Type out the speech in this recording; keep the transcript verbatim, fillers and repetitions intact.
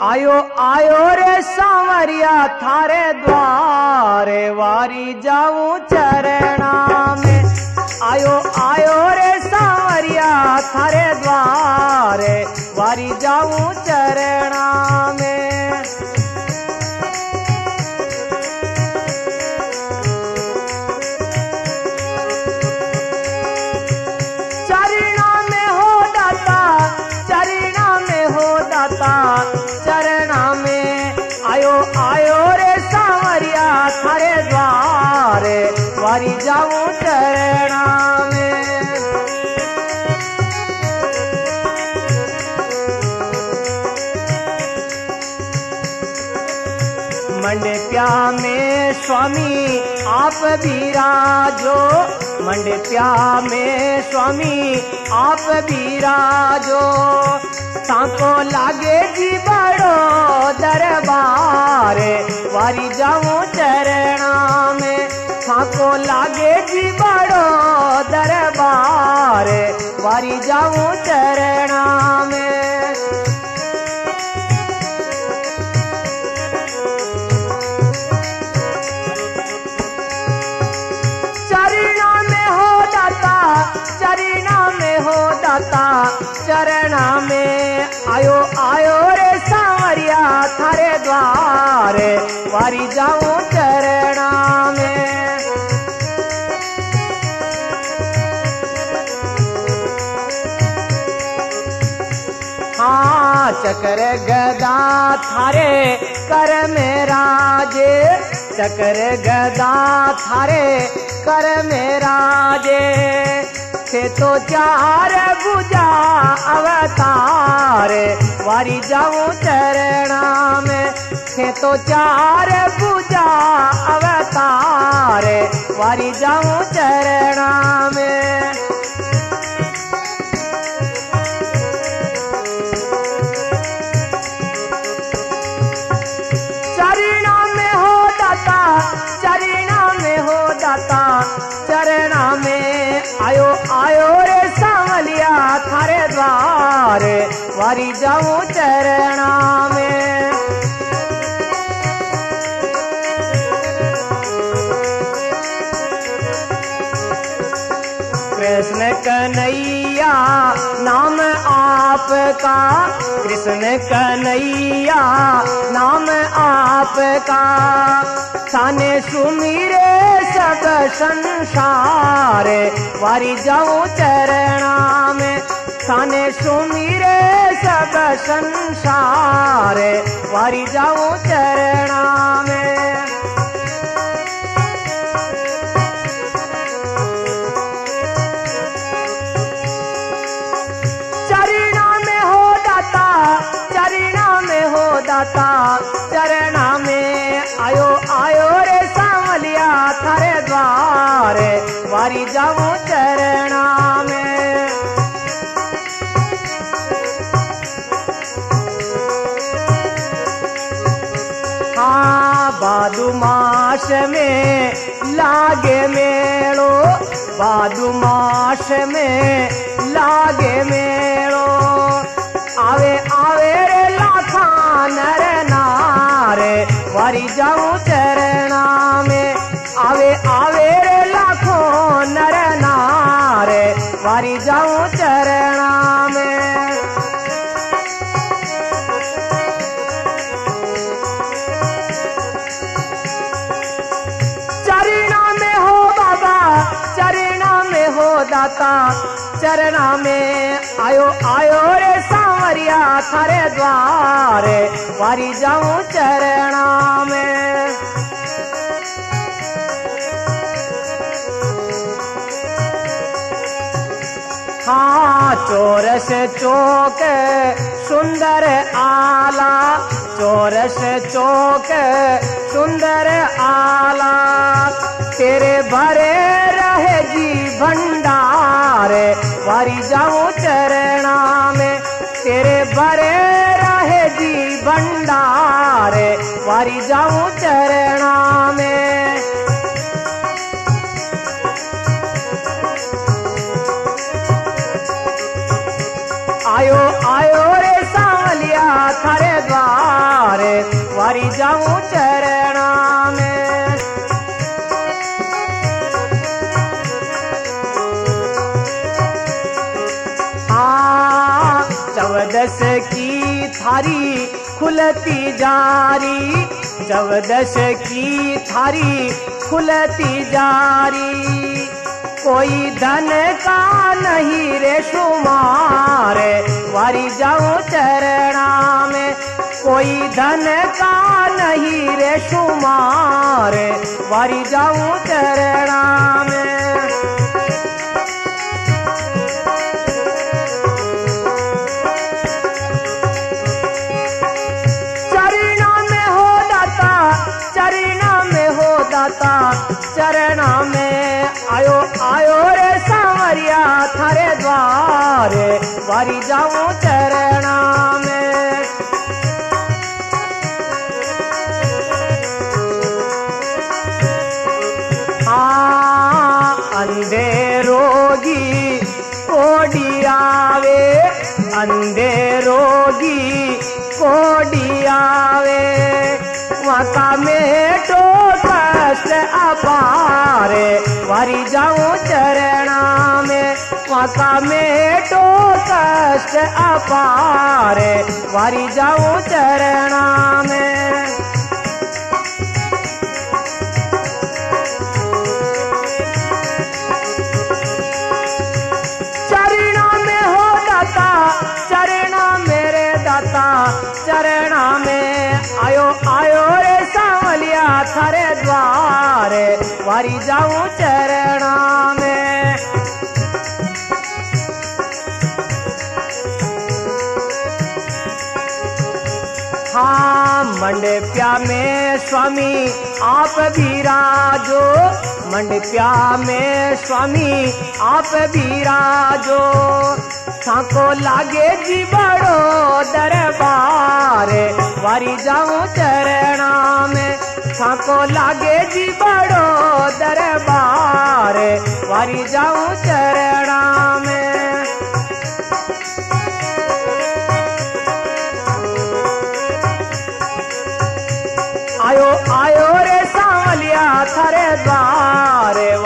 आयो आयो रे सांवरिया थारे द्वारे वारी जाऊं चरणा में। आयो आयो रे सांवरिया थारे द्वारे वारी जाऊं चरणा में। चरणा में हो दाता, चरणा में हो दाता, चरणा में आयो आयो रे सांवरिया थारे द्वारे वारी जाऊं चरणा में। मंडप्या में स्वामी आप विराजो, मंडप्या में स्वामी आप विराजो। ताको लागे जी बड़ो दरबार वारी जाऊं चरणा में। ताको लागे जी बड़ो दरबार वारी जाऊं चरणा में। चरणा में हो दाता, चरणा में हो दाता, चरणा में आयो आयो रे सांवरिया थारे द्वारे वारी जाऊं चरणा में। हाँ चक्र गदा थारे कर में राजे, चक्र गदा थारे कर में राजे। थे तो चार भुजा अवतार वारी जाऊं चरणा में। थे तो चार भुजा अवतार वारी जाऊं चरणा में। चरणा में हो दाता, चरणा में हो दाता, चरणा में आयो आयो रे सांवलिया थारे द्वारे वारी जाऊं चरणा में। कृष्ण कन्हैया नाम आपका, कृष्ण कन्हैया नाम आपका। थाने सुमिरे सब संसार वारी जाऊं चरणा में। थाने सुमिरे सब संसार वारी जाऊं चरणा में। चरणा में हो दाता, चरणा में हो दाता, चरणा में आयो आयो रे सांवलिया थारे द्वारे वारी जाऊं चरणा में। हाँ भादु मास में लागे मेलो, भादु मास में लागे मेलो। आवे आवे रे लाखा नर नार वारी जाऊं चरणा में। आवे आवे रे लाखों नर नार वारी जाऊं चरणा में। चरणा में हो बाबा, चरणा में हो दाता, चरणा में आयो आयो रे सांवरिया थारे द्वारे वारी जाऊं चरणा में। हाँ चोरस चौक सुंदर आला, चोरस चौक सुंदर आला। तेरे भरे रहे जी भंडार वारी जाऊं चरणा में। तेरे भरे रहे जी भंडार वारी जाऊं चरणा में। आयो आयो रे सांवलिया थारे द्वार जाऊं चरणा में। हाँ चौदस की थारी खुलती जारी, चौदस की थारी खुलती जारी, कोई धन का नहीं रे शुमार, वारी जाऊं चरणा में। कोई धन का नहीं रे शुमार, वारी जाऊं चरणा में। चरणा में हो दाता, चरणा में हो दाता, चरणा में आयो आयो रे सांवरिया थारे द्वारे, वारी जाऊं चरणा में। हाँ अंधे रोगी कोडी आवे, अंधे रोगी कोडी आवे, वाका में तो कष्ट अपारे, वारी जाऊं चरणा में। वाका में तो कष्ट अपारे, वारी जाऊं चरणा में। चरणा में हो दाता, चरणा मेरे दाता, चरणा में आयो आयो रे सांवलिया थारे द्वारे, वारी जाऊं चरणा में। हाँ मंडप्या में स्वामी आप विराजो, मंडप्या में स्वामी आप विराजो, थाको लागे जी बड़ो दरबार, वारी जाऊं चरणा में। थाको लागे जी बड़ो दरबार, वारी जाऊं चरणा में। आयो आयो रे सांवलिया थारे द्वारे,